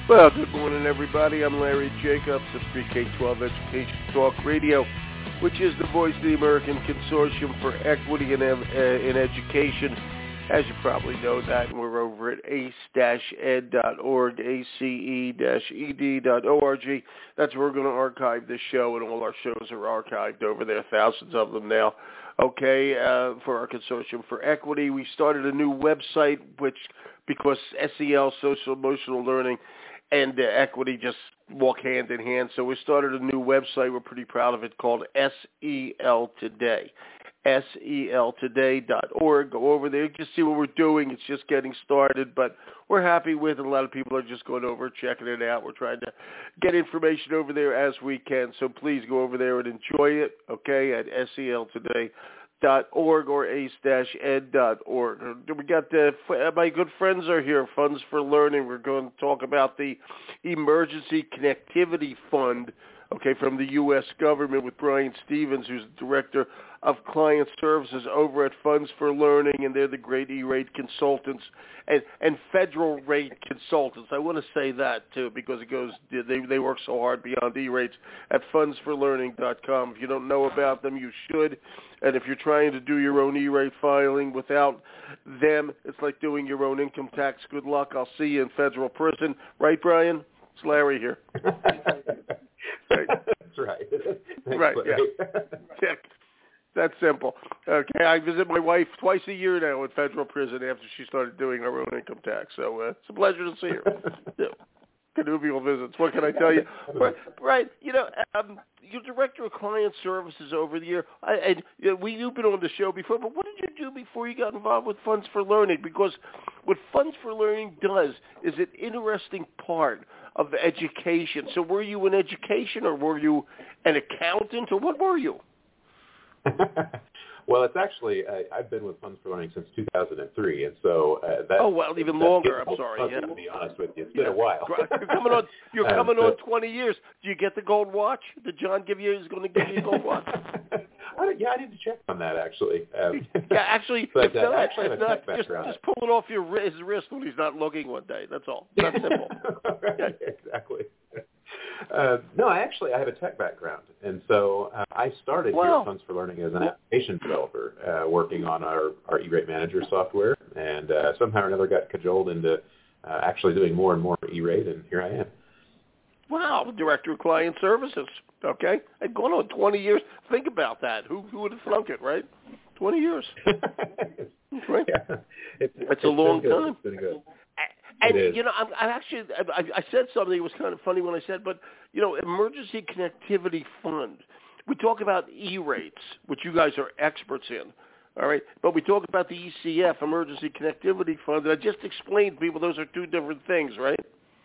Well, good morning, everybody. I'm Larry Jacobs of Pre-K-12 Education Talk Radio, which is the voice of the American Consortium for Equity in Education. As you probably know that, we're over at ace-ed.org, ace-ed.org. That's where we're going to archive this show, and all our shows are archived over there, thousands of them now. Okay, for our Consortium for Equity. We started a new website, because SEL, Social Emotional Learning, and equity just walk hand in hand. So we started a new website. We're pretty proud of it, called SEL Today. SELtoday.org. Go over there. Just see what we're doing. It's just getting started, but we're happy with it. A lot of people are just going over, checking it out. We're trying to get information over there as we can. So please go over there and enjoy it, okay, at SELtoday.org or ace-ed.org. We got my good friends are here, Funds for Learning. We're going to talk about the Emergency Connectivity Fund, okay, from the U.S. government with Brian Stevens, who's the Director of Client Services over at Funds for Learning, and they're the great E-Rate consultants and federal rate consultants. I want to say that, too, because it goes, they work so hard beyond E-Rates at fundsforlearning.com. If you don't know about them, you should. And if you're trying to do your own E-Rate filing without them, it's like doing your own income tax. Good luck. I'll see you in federal prison. Right, Brian? It's Larry here. Right. That's right. Thanks, right, Larry. Yeah. That's simple. Okay, I visit my wife twice a year now in federal prison after she started doing her own income tax. So it's a pleasure to see her. Yeah. Connubial visits. What can I tell you? Right. You're Director of Client Services over the year. You've been on the show before, but what did you do before you got involved with Funds for Learning? Because what Funds for Learning does is an interesting part of education. So were you in education, or were you an accountant, or what were you? Well, it's actually, I've been with Funds for Learning since 2003, and so that... Oh, well, even longer, I'm sorry. Yeah. To be honest with you, it's been a while. You're coming on 20 years. Do you get the gold watch? Did John give you, is going to give you a gold watch? I need to check on that, actually. Actually, but, if not, actually I have a tech background. Just pull it off his wrist when he's not looking one day. That's all. That's simple. Right, exactly. No, I have a tech background, and so I started here at Funds for Learning as an application developer, working on our E-Rate Manager software, and somehow or another got cajoled into actually doing more and more E-Rate, and here I am. Wow, Director of Client Services. Okay, I've gone on 20 years. Think about that. Who would have thunk it, right? 20 years. Right? Yeah. It's a long time. It's been good. And, I said something that was kind of funny when I said, but, Emergency Connectivity Fund. We talk about E-Rates, which you guys are experts in, all right? But we talk about the ECF, Emergency Connectivity Fund, and I just explained to people those are two different things, right?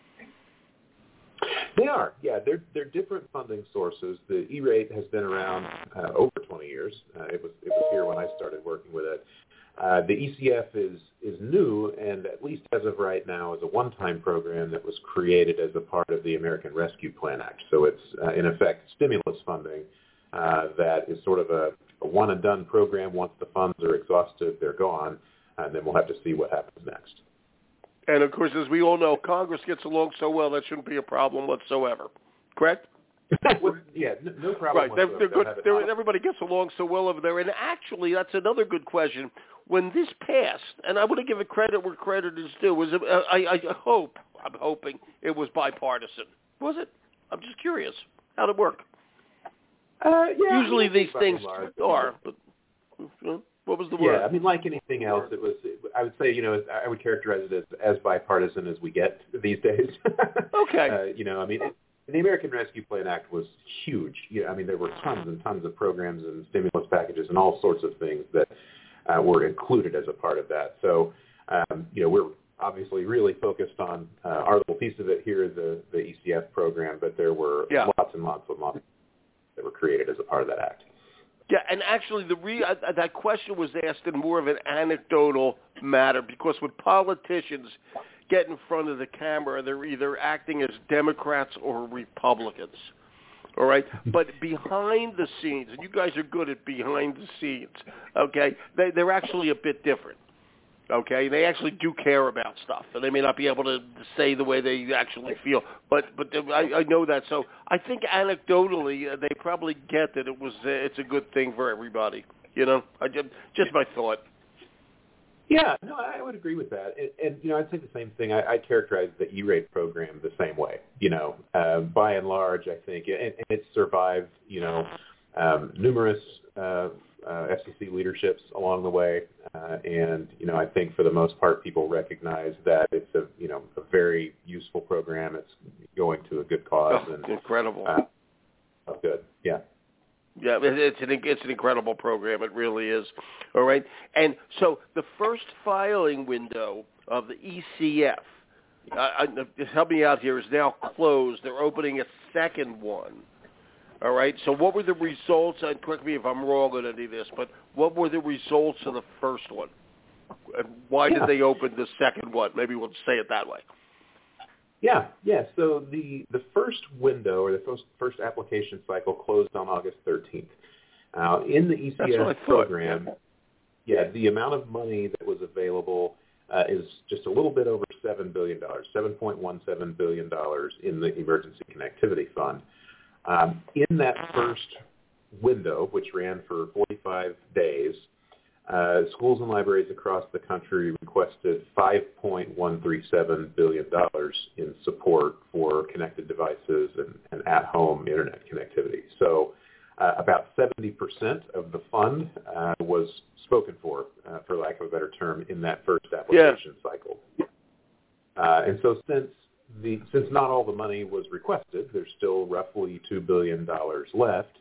They are, yeah. They're different funding sources. The E-Rate has been around over 20 years. It was here when I started working with it. The ECF is new, and at least as of right now, is a one-time program that was created as a part of the American Rescue Plan Act. So it's, in effect, stimulus funding that is sort of a one-and-done program. Once the funds are exhausted, they're gone, and then we'll have to see what happens next. And, of course, as we all know, Congress gets along so well, that shouldn't be a problem whatsoever. Correct? Well, yeah, no problem whatsoever. They're good. Everybody gets along so well over there. And actually, that's another good question. When this passed, and I want to give it credit where credit is due, I'm hoping it was bipartisan. Was it? I'm just curious. How'd it work? Yeah. Usually these things are, but what was the word? Yeah, I mean, like anything else, it was. I would say, I would characterize it as bipartisan as we get these days. Okay. The American Rescue Plan Act was huge. There were tons and tons of programs and stimulus packages and all sorts of things that were included as a part of that. So, we're obviously really focused on our little piece of it here, the ECF program, but there were lots and lots of money that were created as a part of that act. Yeah, and actually that question was asked in more of an anecdotal matter, because when politicians get in front of the camera, they're either acting as Democrats or Republicans. All right, but behind the scenes, and you guys are good at behind the scenes, okay, they're actually a bit different. Okay, they actually do care about stuff, and they may not be able to say the way they actually feel, but I know that. So I think anecdotally, they probably get that it's a good thing for everybody. You know, just my thought. Yeah, no, I would agree with that, and I'd say the same thing. I characterize the E-rate program the same way. By and large, I think, and it's survived. Numerous FCC leaderships along the way, and I think for the most part, people recognize that it's a very useful program. It's going to a good cause. Oh, and incredible. Good, yeah. Yeah, it's an incredible program. It really is. All right, and so the first filing window of the ECF, help me out here, is now closed. They're opening a second one. All right. So what were the results? And correct me if I'm wrong on any of this, but what were the results of the first one? And why did they open the second one? Maybe we'll say it that way. Yeah. So the first window, or the first application cycle, closed on August 13th. In the ECF program, the amount of money that was available is just a little bit over $7 billion, $7.17 billion in the Emergency Connectivity Fund. In that first window, which ran for 45 days, schools and libraries across the country requested $5.137 billion in support for connected devices and at-home Internet connectivity. So about 70% of the fund was spoken for lack of a better term, in that first application cycle. And so since not all the money was requested, there's still roughly $2 billion left.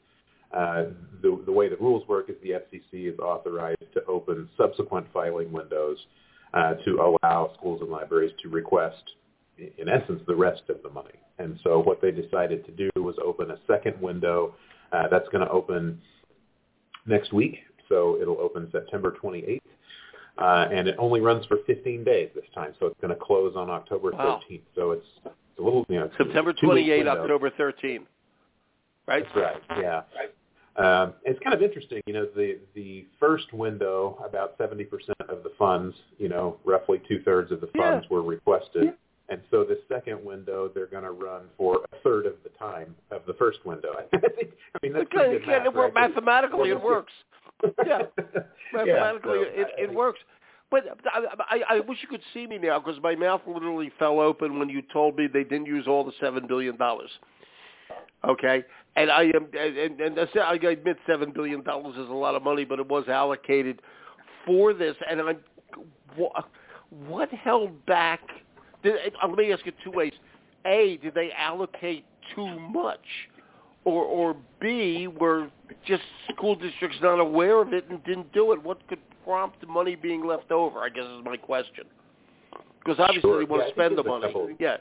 The way the rules work is the FCC is authorized to open subsequent filing windows to allow schools and libraries to request, in essence, the rest of the money. And so what they decided to do was open a second window. That's going to open next week, so it'll open September 28th. And it only runs for 15 days this time, so it's going to close on October 13th. So it's a little, September 28th, October 13th, right? That's right, yeah. It's kind of interesting, the first window, about 70% of the funds, roughly two-thirds of the funds were requested. And so the second window, they're going to run for a third of the time of the first window. That's pretty good math, right? Mathematically, it works. Yeah, mathematically, it works. But I wish you could see me now, because my mouth literally fell open when you told me they didn't use all the $7 billion. Okay, and I admit $7 billion is a lot of money, but it was allocated for this. And what held back? Let me ask it two ways. A, did they allocate too much? Or B, were just school districts not aware of it and didn't do it? What could prompt the money being left over, I guess, is my question. Because obviously they want to spend the money.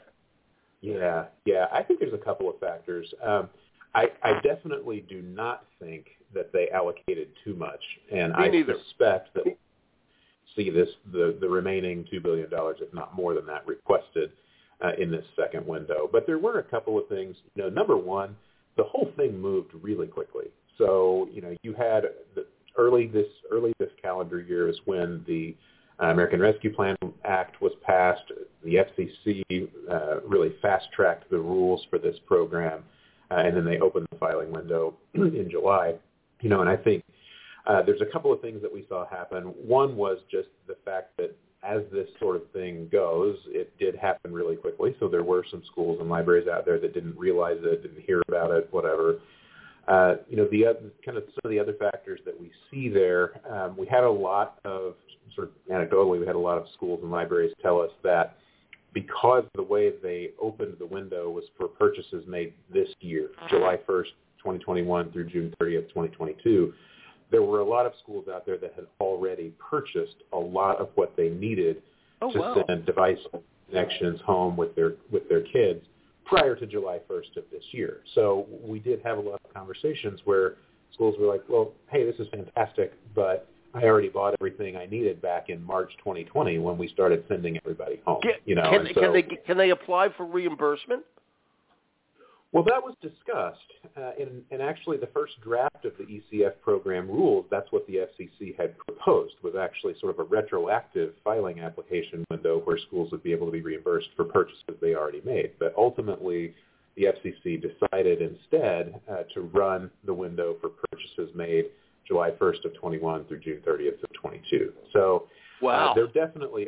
Yeah, I think there's a couple of factors. I definitely do not think that they allocated too much. And I suspect that see the remaining $2 billion, if not more than that, requested in this second window. But there were a couple of things. Number one, the whole thing moved really quickly. So, you had early this calendar year is when the American Rescue Plan Act was passed. The FCC really fast-tracked the rules for this program, and then they opened the filing window in July. And I think there's a couple of things that we saw happen. One was just the fact that as this sort of thing goes, it did happen really quickly. So there were some schools and libraries out there that didn't realize it, didn't hear about it, whatever. The other, kind of some of the other factors that we see there, we had a lot of, sort of anecdotally, we had a lot of schools and libraries tell us that because the way they opened the window was for purchases made this year, July 1st, 2021 through June 30th, 2022, there were a lot of schools out there that had already purchased a lot of what they needed to send device connections home with their kids prior to July 1st of this year. So we did have a lot of conversations where schools were like, well, hey, this is fantastic, but I already bought everything I needed back in March 2020 when we started sending everybody home. Can they apply for reimbursement? Well, that was discussed, and actually the first draft of the ECF program rules, that's what the FCC had proposed, was was actually sort of a retroactive filing application window where schools would be able to be reimbursed for purchases they already made. But ultimately, the FCC decided instead to run the window for purchases made July 1st of 21 through June 30th of 22. So wow. There definitely,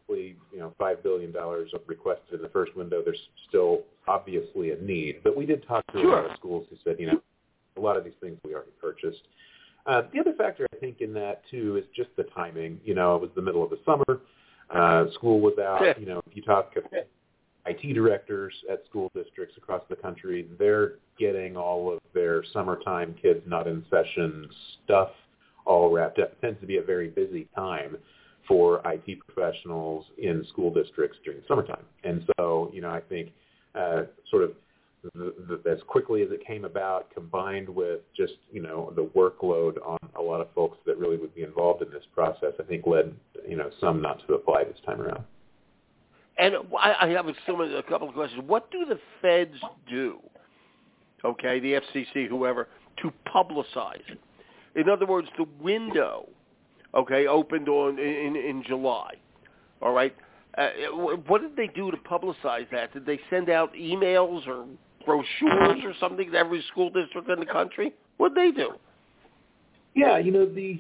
$5 billion requested in the first window. There's still obviously a need. But we did talk to a lot of schools who said, a lot of these things we already purchased. The other factor, I think, in that, too, is just the timing. It was the middle of the summer. School was out. If you talk to IT directors at school districts across the country, they're getting all of their summertime kids not in session stuff all wrapped up. It tends to be a very busy time for IT professionals in school districts during summertime. And so, I think sort of as quickly as it came about, combined with just, the workload on a lot of folks that really would be involved in this process, I think led, some not to apply this time around. And I have a couple of questions. What do the feds do, okay, the FCC, whoever, to publicize it? In other words, the window, okay, opened in July, all right? What did they do to publicize that? Did they send out emails or brochures or something to every school district in the country? What did they do? Yeah, the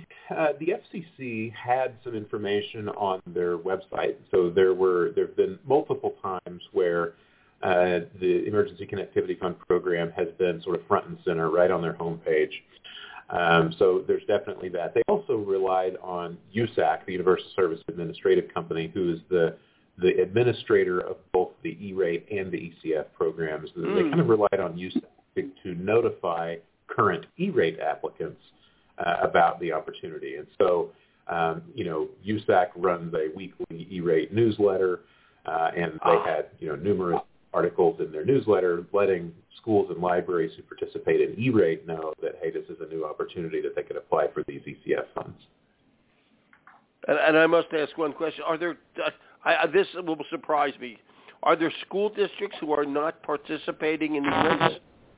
FCC had some information on their website. So there have been multiple times where the Emergency Connectivity Fund program has been sort of front and center right on their homepage. So there's definitely that. They also relied on USAC, the Universal Service Administrative Company, who is the administrator of both the E-rate and the ECF programs. They kind of relied on USAC to notify current E-rate applicants about the opportunity. And so, USAC runs a weekly E-rate newsletter, and they had, numerous articles in their newsletter letting schools and libraries who participate in E-rate know that, hey, this is a new opportunity that they could apply for these ECF funds. And I must ask one question. Are there, this will surprise me, are there school districts who are not participating in E-rates?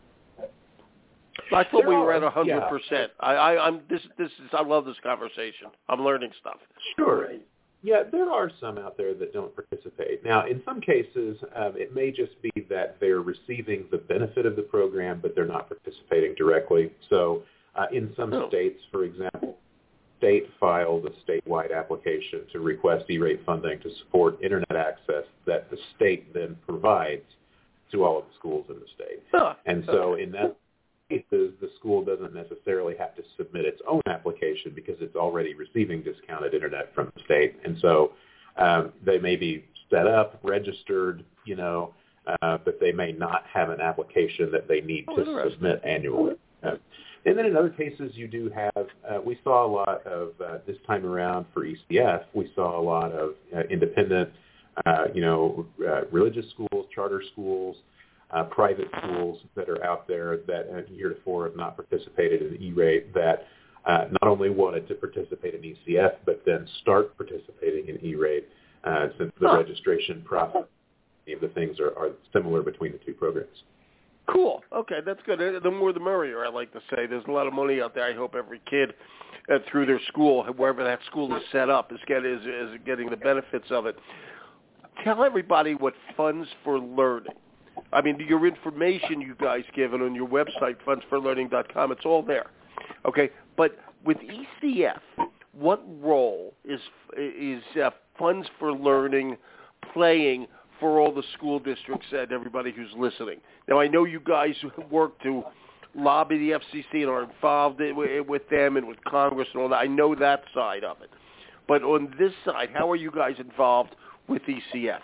I thought we were at 100%. Yeah. I love this conversation. I'm learning stuff. Sure. Yeah, there are some out there that don't participate. Now, in some cases, it may just be that they're receiving the benefit of the program, but they're not participating directly. So in some states, for example, state filed a statewide application to request E-rate funding to support Internet access that the state then provides to all of the schools in the state. And so in that cases, the school doesn't necessarily have to submit its own application because it's already receiving discounted Internet from the state. And so they may be set up, registered, but they may not have an application that they need to submit annually. And then in other cases, you do have, we saw a lot of, this time around for ECF, we saw a lot of independent, religious schools, charter schools, private schools that are out there that heretofore have not participated in E-rate that not only wanted to participate in ECF, but then start participating in E-rate since the registration process, the things are similar between the two programs. Cool. Okay, that's good. The more the merrier, I like to say. There's a lot of money out there. I hope every kid through their school, wherever that school is set up, is getting the benefits of it. Tell everybody what Funds for Learning. I mean, your information you guys given on your website, fundsforlearning.com, it's all there. Okay, but with ECF, what role is Funds for Learning playing for all the school districts and everybody who's listening? Now, I know you guys work to lobby the FCC and are involved with them and with Congress and all that. I know that side of it. But on this side, how are you guys involved with ECF?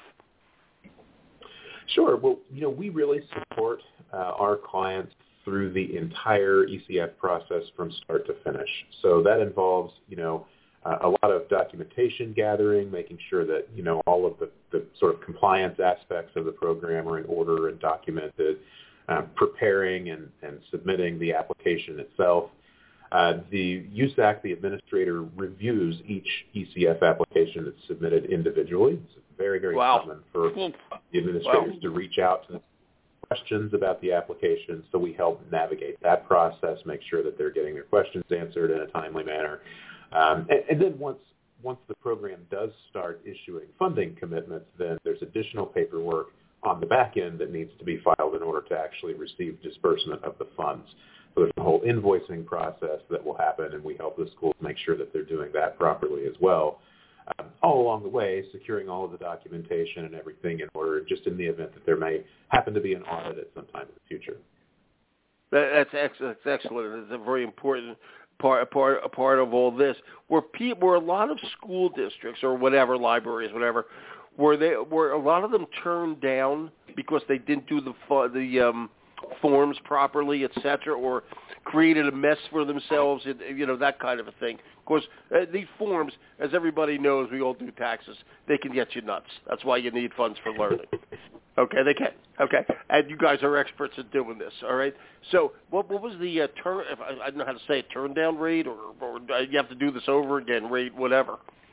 Sure. Well, we really support our clients through the entire ECF process from start to finish. So that involves, a lot of documentation gathering, making sure that, all of the sort of compliance aspects of the program are in order and documented, preparing and submitting the application itself. The USAC, the administrator, reviews each ECF application that's submitted individually. It's very, very common for the administrators to reach out to questions about the application, so we help navigate that process, make sure that they're getting their questions answered in a timely manner. And then once the program does start issuing funding commitments, then there's additional paperwork on the back end that needs to be filed in order to actually receive disbursement of the funds. So there's a whole invoicing process that will happen, and we help the schools make sure that they're doing that properly as well. All along the way, securing all of the documentation and everything in order, just in the event that there may happen to be an audit at some time in the future. That's excellent. It's a very important part of all this. Were a lot of school districts or whatever, libraries, whatever, were a lot of them turned down because they didn't do the forms properly, etc., or created a mess for themselves, that kind of a thing? Of course, these forms, as everybody knows, we all do taxes. They can get you nuts. That's why you need funds for learning. Okay, they can. Okay, and you guys are experts at doing this. All right. So, what was the I don't know how to say it, turn down rate, or you have to do this over again rate, whatever.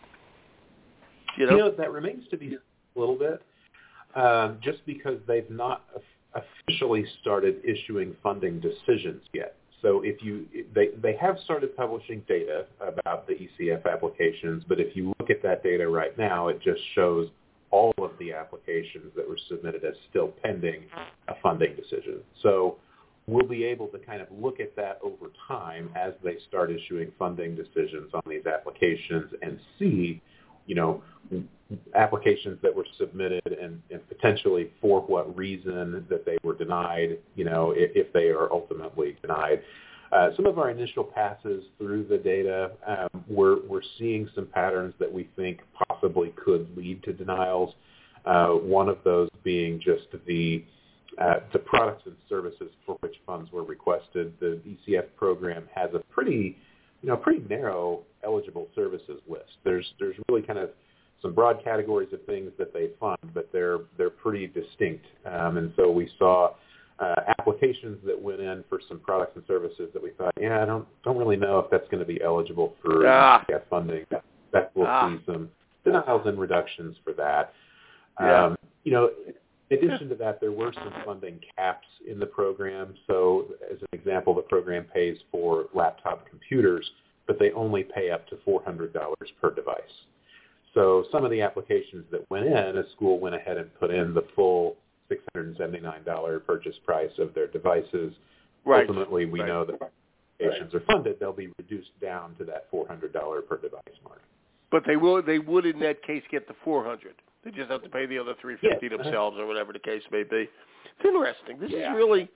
That remains to be a little bit, just because they've not officially started issuing funding decisions yet. So they have started publishing data about the ECF applications, but if you look at that data right now, it just shows all of the applications that were submitted as still pending a funding decision. So we'll be able to kind of look at that over time as they start issuing funding decisions on these applications and see, applications that were submitted and potentially for what reason that they were denied, if they are ultimately denied. Some of our initial passes through the data, we're seeing some patterns that we think possibly could lead to denials. One of those being just the products and services for which funds were requested. The ECF program has a pretty narrow eligible services list. There's really kind of some broad categories of things that they fund, but they're pretty distinct. And so we saw applications that went in for some products and services that we thought, I don't really know if that's going to be eligible for ECF funding. That we'll see some denials and reductions for that. In addition to that, there were some funding caps in the program. So as an example, the program pays for laptop computers, but they only pay up to $400 per device. So some of the applications that went in, a school went ahead and put in the full $679 purchase price of their devices. Right. Ultimately, we know that applications are funded, they'll be reduced down to that $400 per device mark. But they would in that case get the $400. They just have to pay the other $350 themselves or whatever the case may be. It's interesting. This is really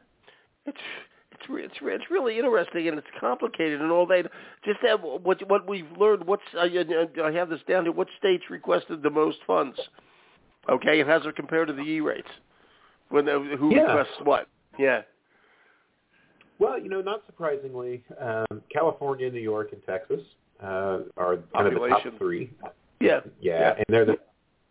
it's really interesting, and it's complicated and all that. Just have what we've learned. I have this down here. What states requested the most funds? Okay, and how's it compared to the E-rates? Who requests what? Yeah. Well, not surprisingly, California, New York, and Texas are kind of the top three. Yeah, and they're the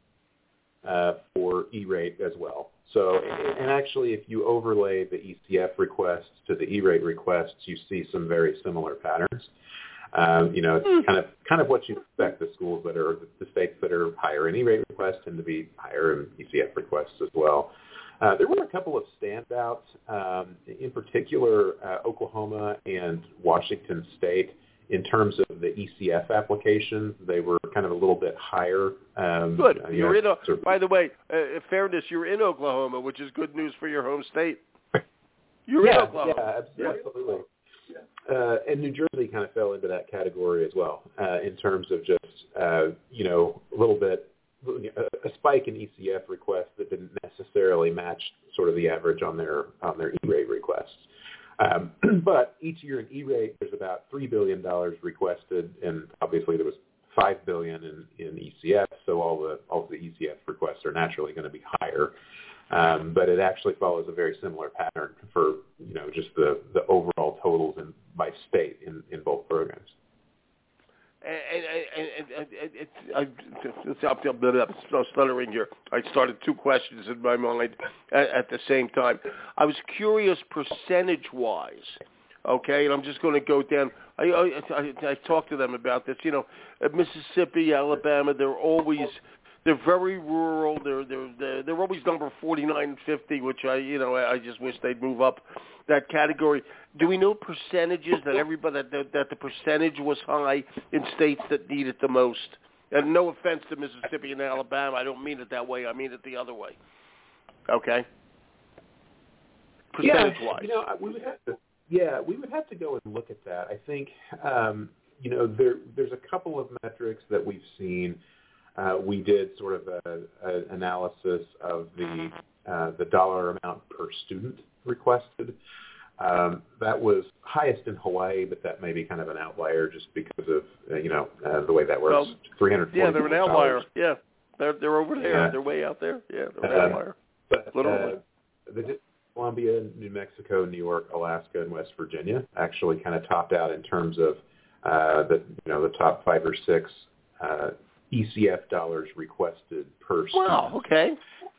for E-rate as well. So, and actually, if you overlay the ECF requests to the E-rate requests, you see some very similar patterns. It's kind of what you expect. The schools that are the states that are higher in E-rate requests tend to be higher in ECF requests as well. There were a couple of standouts, in particular Oklahoma and Washington State. In terms of the ECF applications, they were kind of a little bit higher. Good. By the way, in fairness, you're in Oklahoma, which is good news for your home state. You're in Oklahoma. Yeah, absolutely. And New Jersey kind of fell into that category as well, in terms of just, a little bit, a spike in ECF requests that didn't necessarily match sort of the average on their E-rate requests. But each year in E-rate, there's about $3 billion requested, and obviously there was $5 billion in ECF, so all the ECF requests are naturally going to be higher. But it actually follows a very similar pattern for just the overall totals by state in both programs. I'm stuttering here. I started two questions in my mind at the same time. I was curious percentage-wise, okay, and I'm just going to go down. I talked to them about this. Mississippi, Alabama, they're always They're very rural. They're always number 49 and 50, which I just wish they'd move up that category. Do we know percentages that that the percentage was high in states that need it the most? And no offense to Mississippi and Alabama, I don't mean it that way. I mean it the other way. Okay. Percentage-wise. Yeah, we would have to. Yeah, we would have to go and look at that. I think there's a couple of metrics that we've seen. We did sort of an analysis of the dollar amount per student requested. That was highest in Hawaii, but that may be kind of an outlier just because of the way that works. $340. Yeah, they're an outlier. Yeah, they're over there. Yeah. They're way out there. Yeah, they're an outlier. But the Columbia, New Mexico, New York, Alaska, and West Virginia actually kind of topped out in terms of the top 5 or 6 ECF dollars requested per student. Wow. Okay.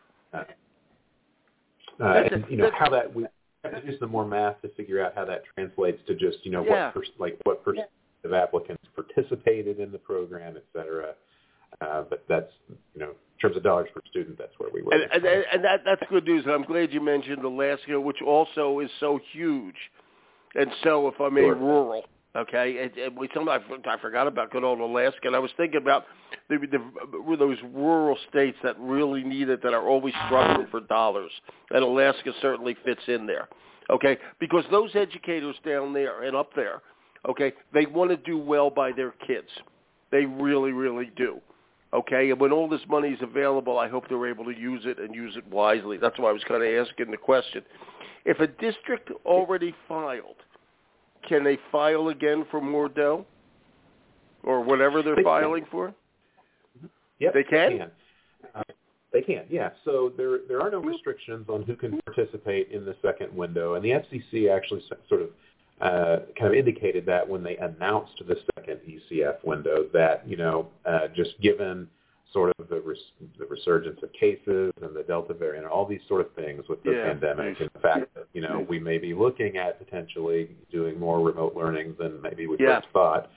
How that we have to do some more math to figure out how that translates to just what percent of applicants participated in the program, et cetera. But that's in terms of dollars per student, that's where we were. And that's good news. And I'm glad you mentioned Alaska, which also is so huge, and so, if I may, rural. Okay, I forgot about good old Alaska, and I was thinking about those rural states that really need it, that are always struggling for dollars, and Alaska certainly fits in there. Okay, because those educators down there and up there, okay, they want to do well by their kids. They really, really do. Okay, and when all this money is available, I hope they're able to use it and use it wisely. That's why I was kind of asking the question. If a district already filed, can they file again for more dough or whatever they're filing for? Yep, they can? They can, yeah. So there are no restrictions on who can participate in the second window, and the FCC actually sort of kind of indicated that when they announced the second ECF window, that just given sort of the resurgence of cases and the Delta variant and all these sort of things with the pandemic, and the fact that we may be looking at potentially doing more remote learning than maybe we first thought,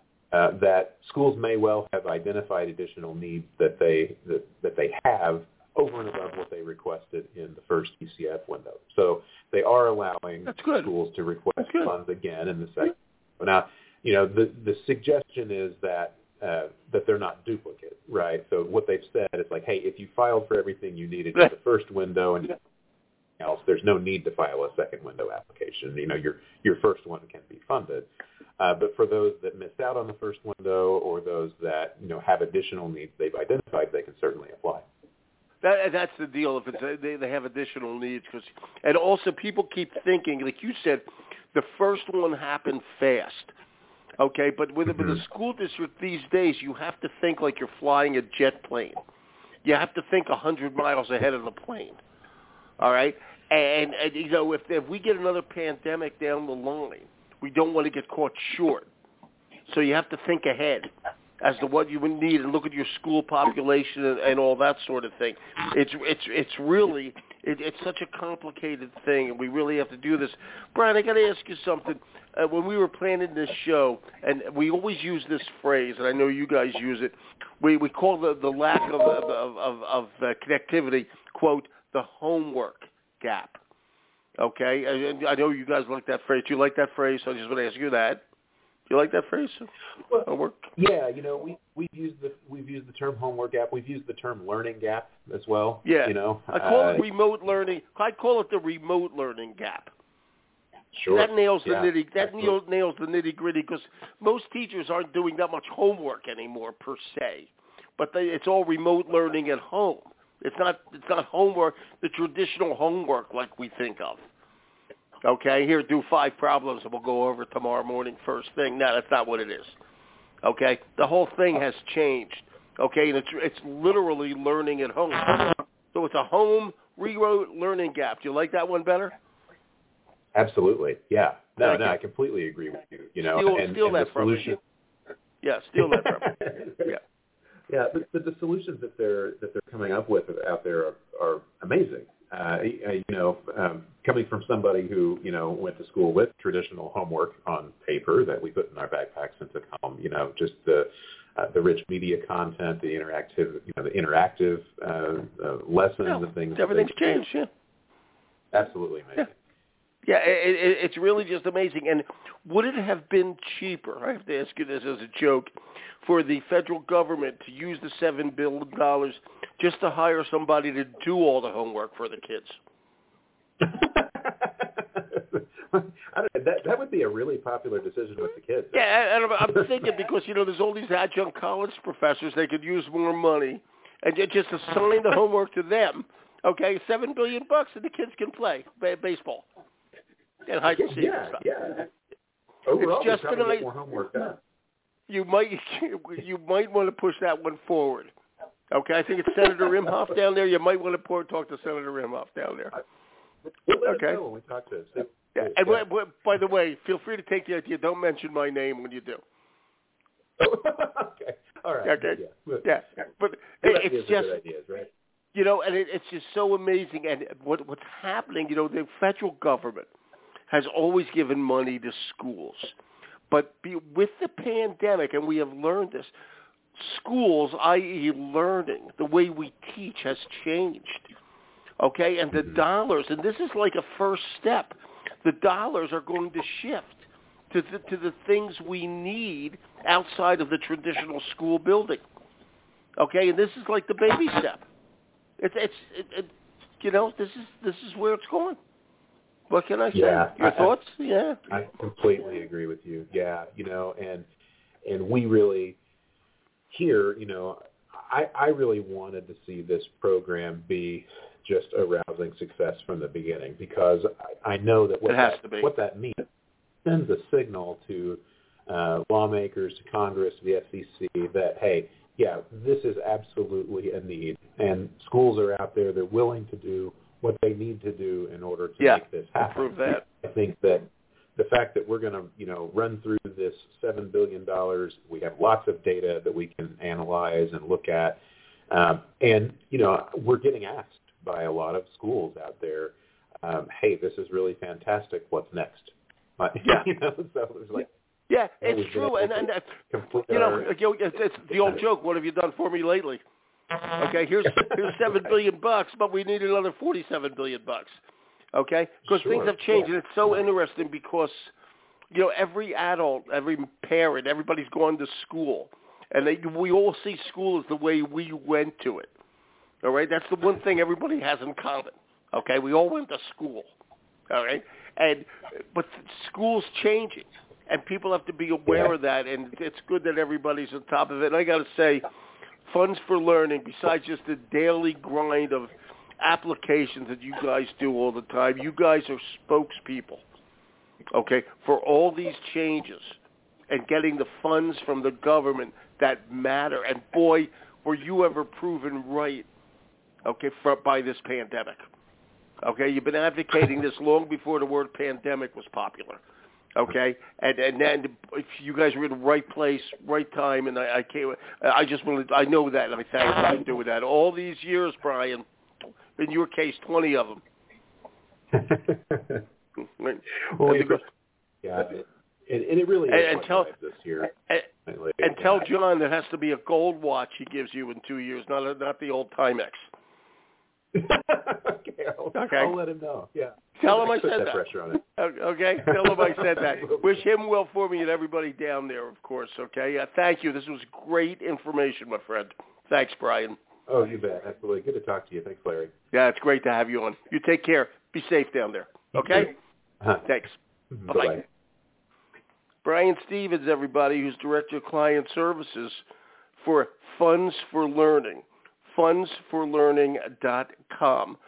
that schools may well have identified additional needs that they have over and above what they requested in the first ECF window. So they are allowing schools to request funds again in the second. Now, the suggestion is that they're not duplicate, right? So what they've said is like, hey, if you filed for everything you needed in the first window and else, there's no need to file a second window application. Your first one can be funded. But for those that missed out on the first window, or those that have additional needs they've identified, they can certainly apply. That's the deal. If it's they have additional needs, and also people keep thinking, like you said, the first one happened fast. Okay, but with a school district these days, you have to think like you're flying a jet plane. You have to think 100 miles ahead of the plane. All right, and if we get another pandemic down the line, we don't want to get caught short. So you have to think ahead as to what you would need and look at your school population and all that sort of thing. It's really such a complicated thing, and we really have to do this. Brian, I got to ask you something. When we were planning this show, and we always use this phrase, and I know you guys use it, we call the lack of connectivity, quote, the homework gap. Okay? I know you guys like that phrase. Do you like that phrase? So I just want to ask you that. Do you like that phrase? Homework? Yeah, we've used the term homework gap. We've used the term learning gap as well. Yeah. I call it remote learning. I call it the remote learning gap. Sure. That nails the nails the nitty gritty, because most teachers aren't doing that much homework anymore per se, but it's all remote learning at home. It's not homework, the traditional homework like we think of. Okay, here, do 5 problems and we'll go over tomorrow morning first thing. No, that's not what it is. Okay, the whole thing has changed. Okay, and it's literally learning at home. So it's a home remote learning gap. Do you like that one better? Absolutely, yeah. No, I completely agree with you. Steal that from me. Yeah, steal that from me. Yeah. Yeah, the solutions that they're coming up with out there are amazing. Coming from somebody who went to school with traditional homework on paper that we put in our backpacks and took home, just the the rich media content, the interactive lessons and things. Everything's changed, yeah. Absolutely amazing. Yeah, it's really just amazing. And would it have been cheaper, I have to ask you this as a joke, for the federal government to use the $7 billion just to hire somebody to do all the homework for the kids? That would be a really popular decision with the kids. Yeah, and I'm thinking because, there's all these adjunct college professors, they could use more money and just assign the homework to them. Okay, $7 billion and the kids can play baseball and hide and seek and stuff. Yeah. Overall, it's just probably get more homework done. You might want to push that one forward. Okay, I think it's Senator Imhoff down there. You might want to talk to Senator Imhoff down there. We'll let him know when we talk to him. Yeah. And by the way, feel free to take the idea. Don't mention my name when you do. Okay. All right. Okay. Yeah. But it's just good ideas, right? And it's just so amazing. And what's happening? The federal government has always given money to schools, but with the pandemic, and we have learned this, schools, i.e., learning, the way we teach has changed. Okay, and the dollars, and this is like a first step. The dollars are going to shift to the things we need outside of the traditional school building. Okay, and this is like the baby step. This is where it's going. What can I say? Yeah, Your thoughts? Yeah, I completely agree with you. Yeah, and we really here, I really wanted to see this program be just a rousing success from the beginning, because I know that what that means sends a signal to lawmakers, to Congress, to the FCC that, hey, yeah, this is absolutely a need, and schools are out there, they're willing to do what they need to do in order to make this happen. Prove that. I think that the fact that we're going to, run through this $7 billion, we have lots of data that we can analyze and look at, and, we're getting asked by a lot of schools out there, hey, this is really fantastic. What's next? So it's like, yeah, it's true, and it's the old joke. What have you done for me lately? Okay, here's $7 billion, but we need another $47 billion. Okay, because things have changed, and it's so interesting because every adult, every parent, everybody's gone to school, and we all see school as the way we went to it. All right, that's the one thing everybody has in common. Okay, we all went to school. All right, but school's changing, and people have to be aware of that, and it's good that everybody's on top of it. And I got to say, Funds for Learning, besides just the daily grind of applications that you guys do all the time, you guys are spokespeople, okay, for all these changes and getting the funds from the government that matter. And boy, were you ever proven right, okay, by this pandemic. Okay, you've been advocating this long before the word pandemic was popular. Okay, and then if you guys were in the right place, right time, and I know that, and I thank you for doing that all these years, Brian. In your case, 20 of them. Well, yeah, and it really is this year. And tell John there has to be a gold watch he gives you in 2 years, not the old Timex. Okay, I'll let him know. Yeah. Tell him I said that. Pressure on it. Okay, tell him I said that. Wish him well for me and everybody down there, of course. Okay, thank you. This was great information, my friend. Thanks, Brian. Oh, you bet. Absolutely. Good to talk to you. Thanks, Larry. Yeah, it's great to have you on. You take care. Be safe down there. Okay? Thanks. Bye-bye. Brian Stevens, everybody, who's Director of Client Services for Funds for Learning. fundsforlearning.com.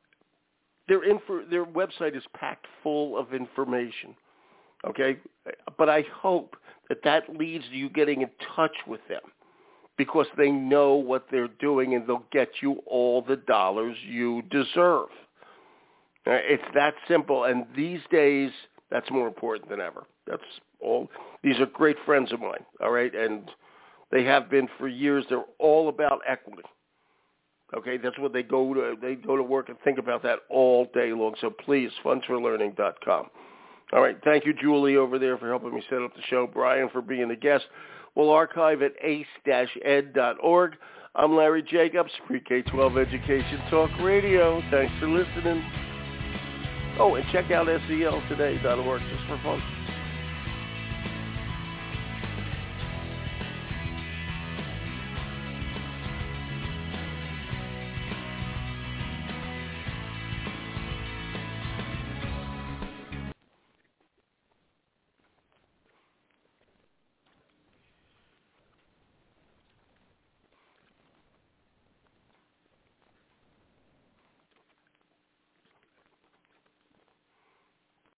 Their website is packed full of information, okay? But I hope that leads to you getting in touch with them because they know what they're doing and they'll get you all the dollars you deserve. It's that simple, and these days that's more important than ever. That's all. These are great friends of mine, all right, and they have been for years. They're all about equity. Okay, that's what they go to work and think about that all day long. So please, fundsforlearning.com. All right, thank you, Julie, over there for helping me set up the show. Brian for being a guest. will archive at ace-ed.org. I'm Larry Jacobs, Pre-K-12 Education Talk Radio. Thanks for listening. Oh, and check out seltoday.org just for fun.